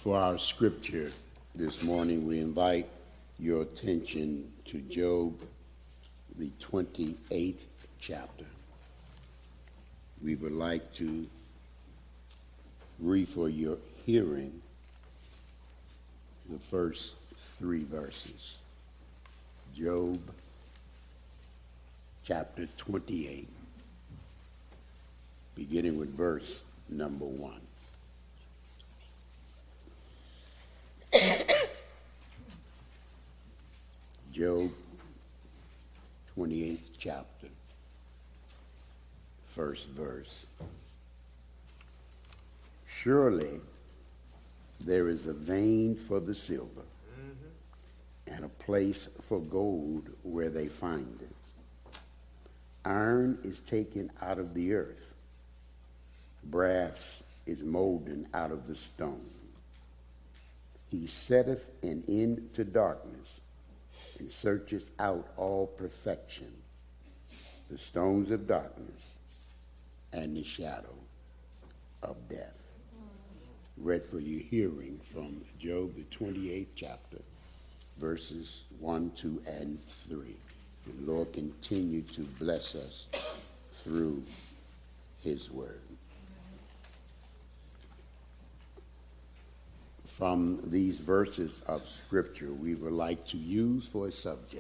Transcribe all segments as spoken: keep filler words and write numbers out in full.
For our scripture this morning, we invite your attention to Job, the twenty-eighth chapter. We would like to read for your hearing the first three verses. Job, chapter twenty-eight, beginning with verse number one. Job, twenty-eighth chapter, first verse. Surely there is a vein for the silver, mm-hmm. and a place for gold where they find it. Iron is taken out of the earth. Brass is molten out of the stone. He setteth an end to darkness, and searcheth out all perfection, the stones of darkness and the shadow of death. Read for your hearing from Job, the twenty-eighth chapter, verses one, two, and three. The Lord continue to bless us through his word. From these verses of Scripture, we would like to use for a subject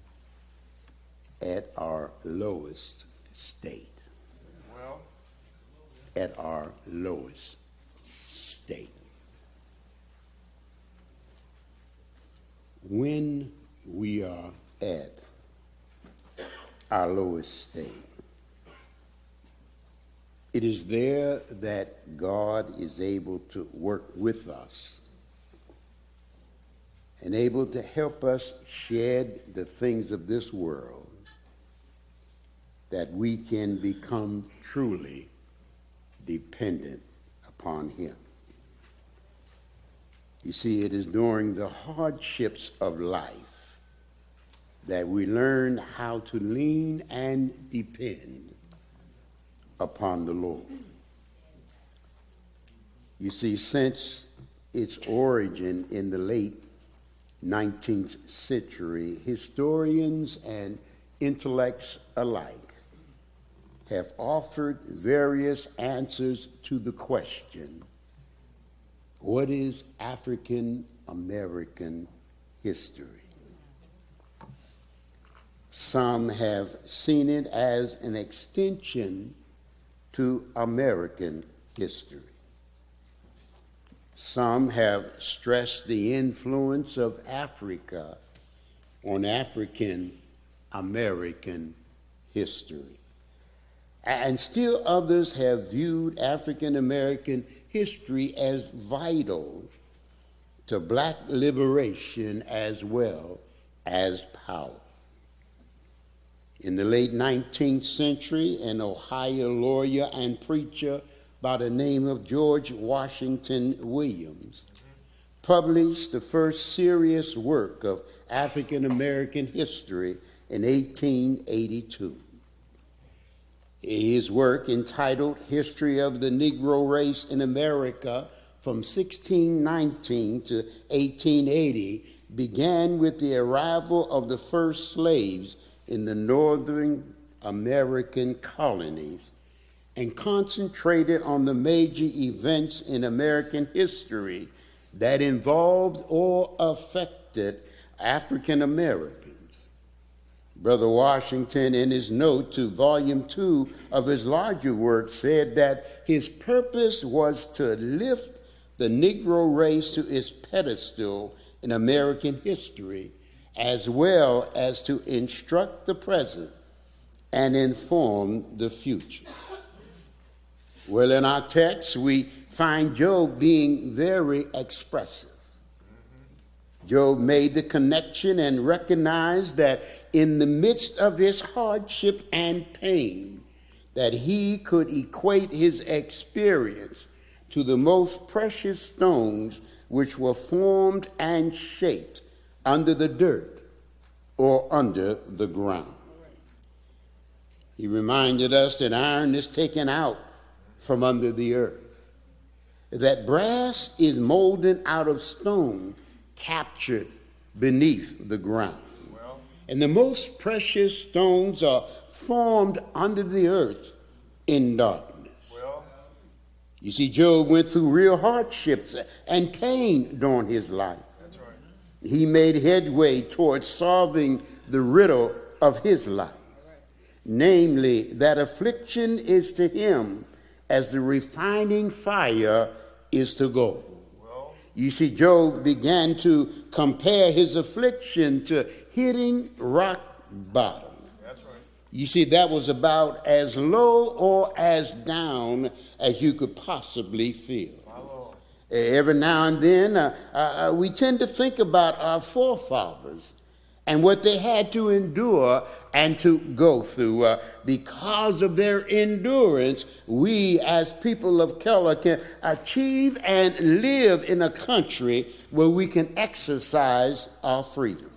at our lowest state. Well, at our lowest state. When we are at our lowest state, it is there that God is able to work with us and able to help us shed the things of this world, that we can become truly dependent upon him. You see, it is during the hardships of life that we learn how to lean and depend upon the Lord. You see, since its origin in the late nineteenth century, historians and intellects alike have offered various answers to the question, what is African American history? Some have seen it as an extension to American history. Some have stressed the influence of Africa on African American history. And still others have viewed African American history as vital to black liberation as well as power. In the late nineteenth century, an Ohio lawyer and preacher by the name of George Washington Williams published the first serious work of African American history in eighteen eighty-two. His work, entitled History of the Negro Race in America from sixteen nineteen to eighteen eighty, began with the arrival of the first slaves in the northern American colonies and concentrated on the major events in American history that involved or affected African Americans. Brother Washington, in his note to volume two of his larger work, said that his purpose was to lift the Negro race to its pedestal in American history, as well as to instruct the present and inform the future. Well, in our text, we find Job being very expressive. Job made the connection and recognized that in the midst of his hardship and pain, that he could equate his experience to the most precious stones which were formed and shaped under the dirt or under the ground. He reminded us that iron is taken out from under the earth. that brass is molded out of stone captured beneath the ground. Well, and the most precious stones are formed under the earth in darkness. Well, you see, Job went through real hardships and pain during his life. That's right. He made headway towards solving the riddle of his life. Right. Namely, that affliction is to him as the refining fire is to gold. Well, you see, Job began to compare his affliction to hitting rock bottom. That's right. You see, that was about as low or as down as you could possibly feel. Every now and then, uh, uh, we tend to think about our forefathers and what they had to endure and to go through. Uh, because of their endurance, we as people of color can achieve and live in a country where we can exercise our freedom.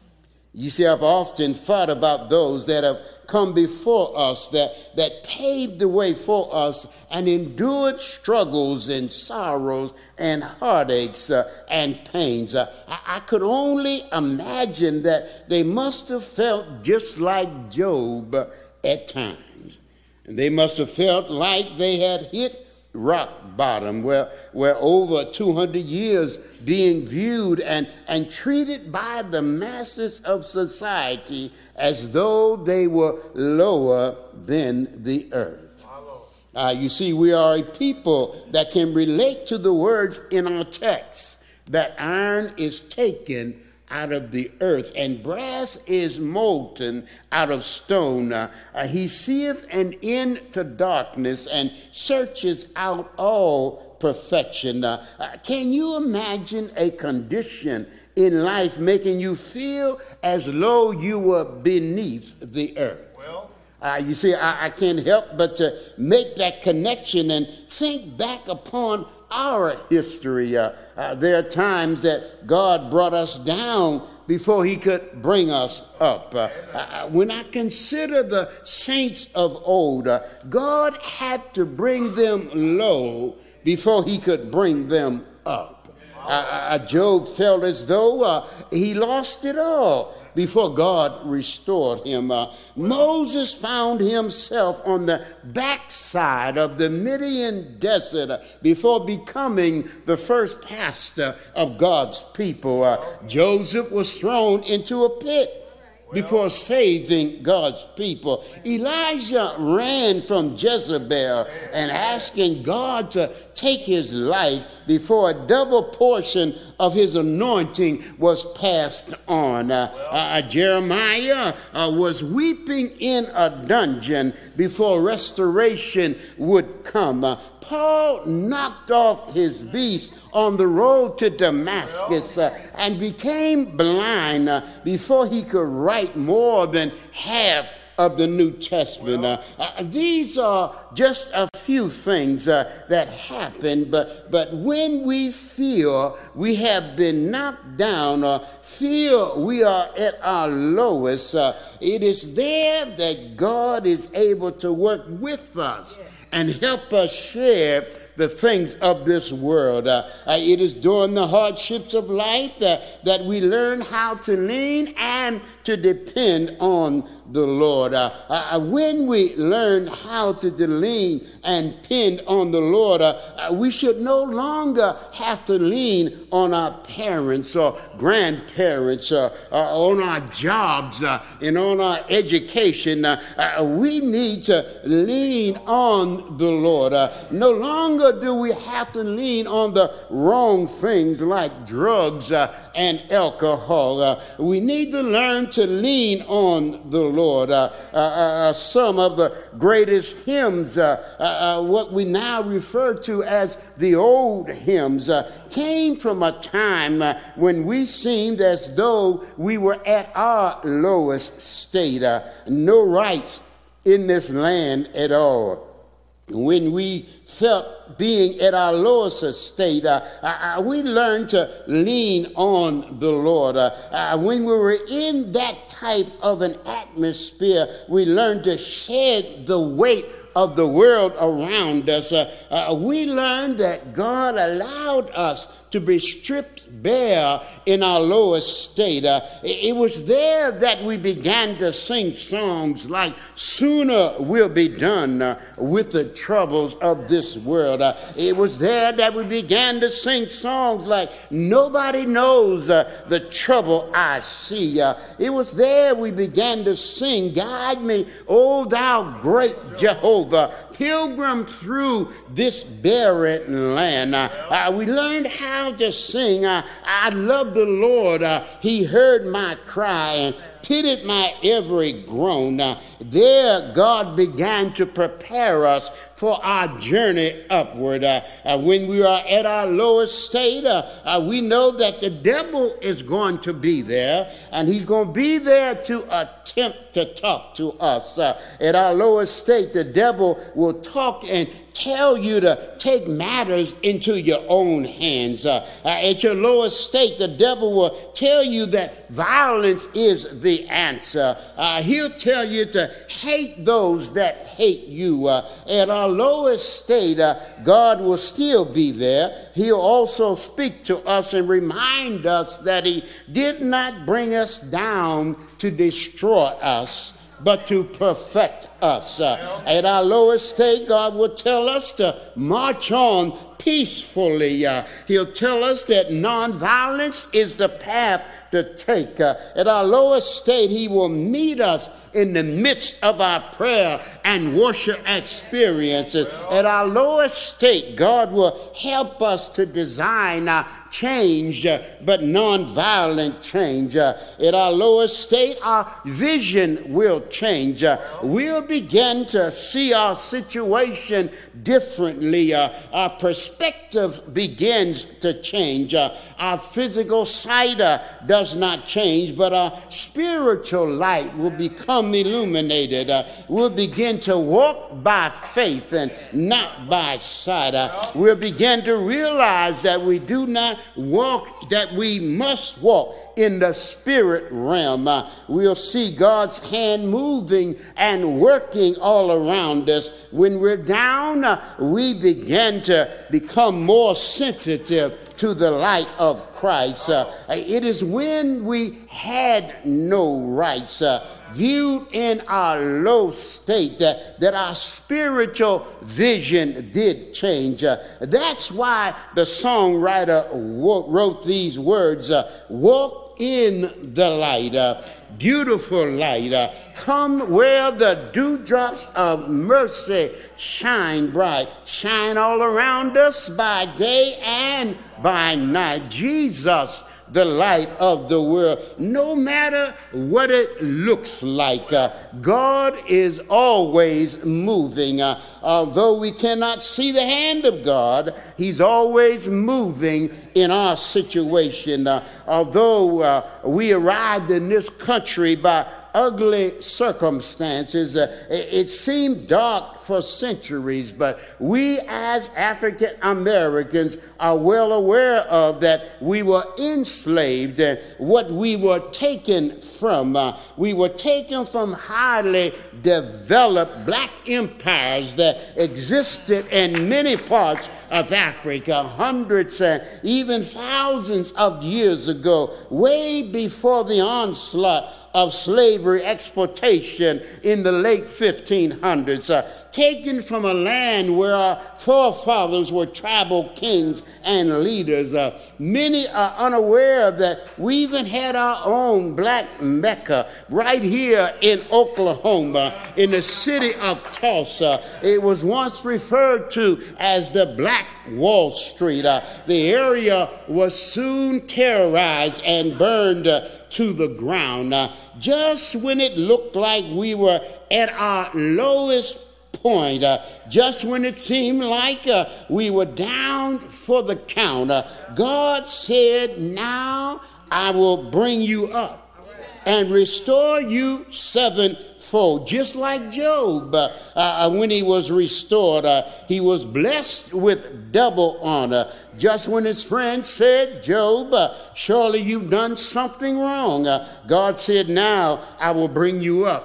You see, I've often thought about those that have come before us, that, that paved the way for us and endured struggles and sorrows and heartaches uh, and pains. Uh, I, I could only imagine that they must have felt just like Job at times. And they must have felt like they had hit rock bottom, where, where over two hundred years being viewed and, and treated by the masses of society as though they were lower than the earth. Uh, you see, we are a people that can relate to the words in our text, that iron is taken out of the earth, and brass is molten out of stone. Uh, uh, he seeth an end to darkness and searches out all perfection. Uh, uh, can you imagine a condition in life making you feel as though you were beneath the earth? Well, Uh, you see, I, I can't help but to make that connection and think back upon our history. Uh, uh, there are times that God brought us down before he could bring us up. Uh, uh, when I consider the saints of old, uh, God had to bring them low before he could bring them up. Uh, uh, Job felt as though uh, he lost it all before God restored him. Uh, Moses found himself on the backside of the Midian desert uh, before becoming the first pastor of God's people. Uh, Joseph was thrown into a pit before saving God's people. Elijah ran from Jezebel and asking God to take his life before a double portion of his anointing was passed on. Uh, uh, Jeremiah uh, was weeping in a dungeon before restoration would come. Uh, Paul knocked off his beast on the road to Damascus uh, and became blind uh, before he could write more than half of the New Testament. Uh, uh, these are just a few things uh, that happen, but, but when we feel we have been knocked down or feel we are at our lowest, uh, it is there that God is able to work with us and help us share the things of this world. Uh, uh, it is during the hardships of life that, that we learn how to lean and to depend on the Lord. Uh, uh, when we learn how to lean and depend on the Lord, uh, uh, we should no longer have to lean on our parents or grandparents or uh, on our jobs uh, and on our education. Uh, uh, we need to lean on the Lord. Uh, no longer do we have to lean on the wrong things like drugs uh, and alcohol. Uh, we need to learn to lean on the Lord. Uh, uh, uh, some of the greatest hymns, uh, uh, uh, what we now refer to as the old hymns, uh, came from a time uh, when we seemed as though we were at our lowest state. Uh, no rights in this land at all. When we felt being at our lowest estate, uh, uh, we learned to lean on the Lord. Uh, uh, when we were in that type of an atmosphere, we learned to shed the weight of the world around us, uh, uh, we learned that God allowed us to be stripped bare in our lowest state. Uh, it was there that we began to sing songs like "Sooner We'll Be Done uh, with the Troubles of This World." Uh, it was there that we began to sing songs like "Nobody Knows uh, the Trouble I See." Uh, it was there we began to sing "Guide Me, O Thou Great Jehovah, Pilgrim Through This Barren Land." Uh, uh, we learned how to sing, uh, "I love the Lord, uh, he heard my cry and pitied my every groan." Uh, there God began to prepare us for our journey upward. Uh, uh, when we are at our lowest state, uh, uh, we know that the devil is going to be there, and he's going to be there to attempt to talk to us. Uh, at our lowest state, the devil will talk and tell you to take matters into your own hands. Uh, uh, at your lowest state, the devil will tell you that violence is the answer. Uh, he'll tell you to hate those that hate you. Uh, at our lowest state, uh, God will still be there. He'll also speak to us and remind us that he did not bring us down to destroy us, but to perfect us. Uh, at our lowest state, God will tell us to march on peacefully. Uh, he'll tell us that nonviolence is the path to take. Uh, at our lowest state, he will meet us in the midst of our prayer and worship experiences. At our lowest state, God will help us to design uh, change, uh, but nonviolent change. Uh, at our lowest state, our vision will change. Uh, we'll begin to see our situation differently. Uh, our perspective begins to change. Uh, our physical sight uh, does not change, but our spiritual light will become illuminated. Uh, we'll begin to walk by faith and not by sight. Uh, we'll begin to realize that we do not walk, that we must walk in the spirit realm. Uh, we'll see God's hand moving and working all around us. When we're down, uh, we begin to become more sensitive to the light of Christ. Uh, it is when we had no rights, uh, viewed in our low state, that, that our spiritual vision did change. Uh, that's why the songwriter wo- wrote these words, uh, walk in the light, uh, beautiful light, uh, come where the dewdrops of mercy shine bright, shine all around us by day and by night. Jesus, the light of the world. No matter what it looks like, uh, God is always moving. Uh, although we cannot see the hand of God, he's always moving in our situation. Uh, although uh, we arrived in this country by ugly circumstances, uh, it, it seemed dark for centuries, but we as African Americans are well aware of that we were enslaved and what we were taken from. Uh, we were taken from highly developed black empires that existed in many parts of Africa hundreds and even thousands of years ago, way before the onslaught of slavery exploitation in the late fifteen hundreds, uh, taken from a land where our forefathers were tribal kings and leaders. Uh, many are unaware that we even had our own black Mecca right here in Oklahoma, in the city of Tulsa. It was once referred to as the Black Wall Street. Uh, the area was soon terrorized and burned uh, to the ground. Uh, just when it looked like we were at our lowest point, uh, just when it seemed like uh, we were down for the count, uh, God said, now I will bring you up and restore you sevenfold. Just like Job, uh, uh, when he was restored, uh, he was blessed with double honor. Just when his friends said, Job, uh, surely you've done something wrong, uh, God said, now I will bring you up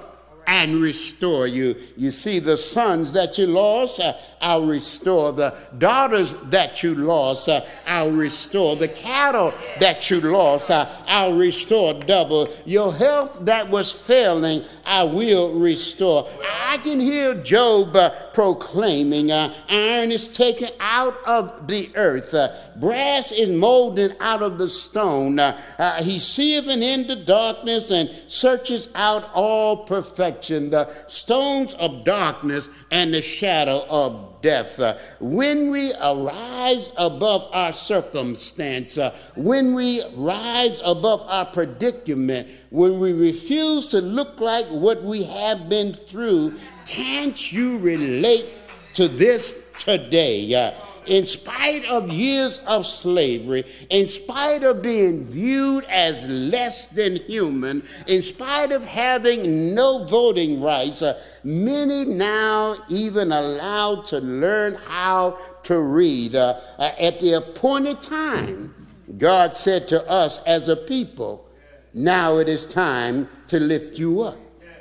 and restore you. You see, the sons that you lost, uh, I'll restore. The daughters that you lost, uh, I'll restore. The cattle that you lost, uh, I'll restore double. Your health that was failing, I will restore. I can hear Job uh, proclaiming, uh, iron is taken out of the earth. Uh, brass is molded out of the stone. Uh, uh, he seeth an end of darkness and searches out all perfection. The stones of darkness and the shadow of death. Uh, when we arise above our circumstance, uh, when we rise above our predicament, when we refuse to look like what we have been through, can't you relate to this today? Uh, in spite of years of slavery, in spite of being viewed as less than human, in spite of having no voting rights, uh, many now even allowed to learn how to read. Uh, uh, at the appointed time, God said to us as a people, now it is time to lift you up.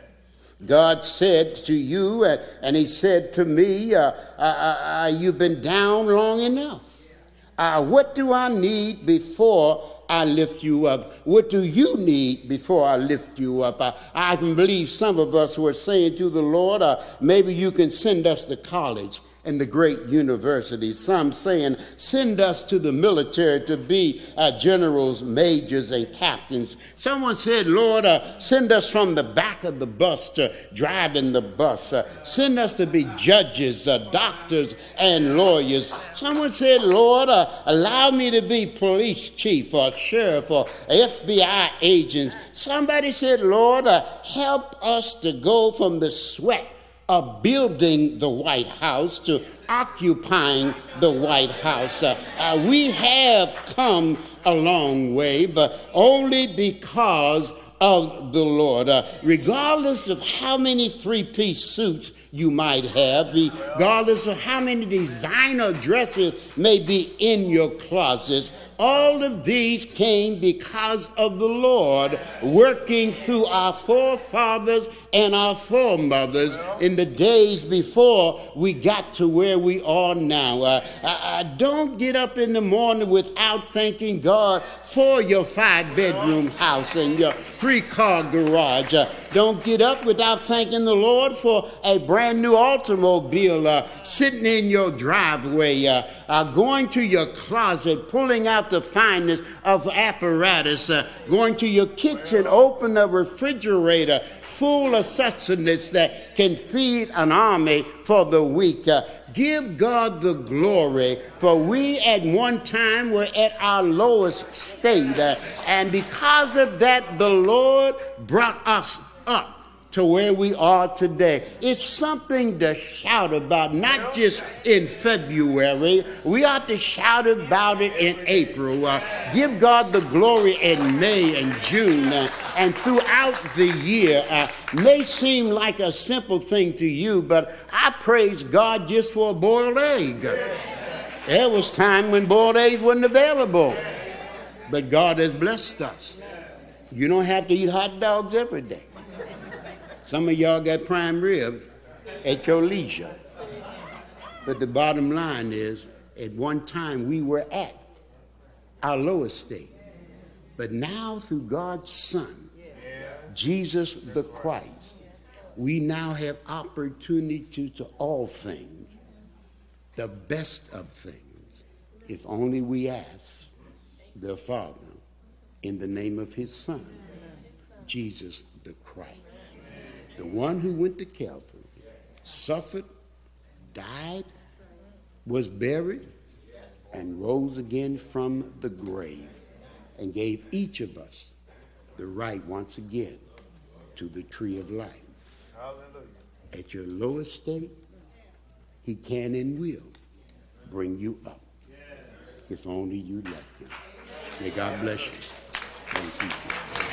God said to you, uh, and he said to me, uh, uh, uh, you've been down long enough. Uh, what do I need before I lift you up? What do you need before I lift you up? I, I can believe some of us were saying to the Lord, uh, maybe you can send us to college and the great universities. Some saying, send us to the military to be uh, generals, majors, and captains. Someone said, Lord, uh, send us from the back of the bus to driving the bus. Uh, send us to be judges, uh, doctors, and lawyers. Someone said, Lord, uh, allow me to be police chief or sheriff or F B I agents. Somebody said, Lord, uh, help us to go from the sweat of building the White House to occupying the White House. Uh, uh, we have come a long way, but only because of the Lord. Uh, regardless of how many three-piece suits you might have, regardless of how many designer dresses may be in your closets, all of these came because of the Lord working through our forefathers and our foremothers in the days before we got to where we are now. Uh, uh, don't get up in the morning without thanking God for your five-bedroom house and your three-car garage. Uh, don't get up without thanking the Lord for a brand new automobile uh, sitting in your driveway, uh, uh, going to your closet, pulling out the finest of apparatus, uh, going to your kitchen, open a refrigerator full of sustenance that can feed an army for the week. Uh, give God the glory, for we at one time were at our lowest state, uh, and because of that, the Lord brought us up to where we are today. It's something to shout about, not just in February. We ought to shout about it in April. Uh, give God the glory in May and June uh, and throughout the year. Uh, may seem like a simple thing to you, but I praise God just for a boiled egg. There was time when boiled eggs wasn't available, but God has blessed us. You don't have to eat hot dogs every day. Some of y'all got prime ribs at your leisure. But the bottom line is, at one time we were at our lowest state. But now through God's Son, Jesus the Christ, we now have opportunity to, to all things, the best of things, if only we ask the Father in the name of his Son, Jesus the Christ. The one who went to Calvary, suffered, died, was buried, and rose again from the grave, and gave each of us the right once again to the tree of life. Hallelujah. At your lowest state, he can and will bring you up, if only you let him. May God bless you. Thank you.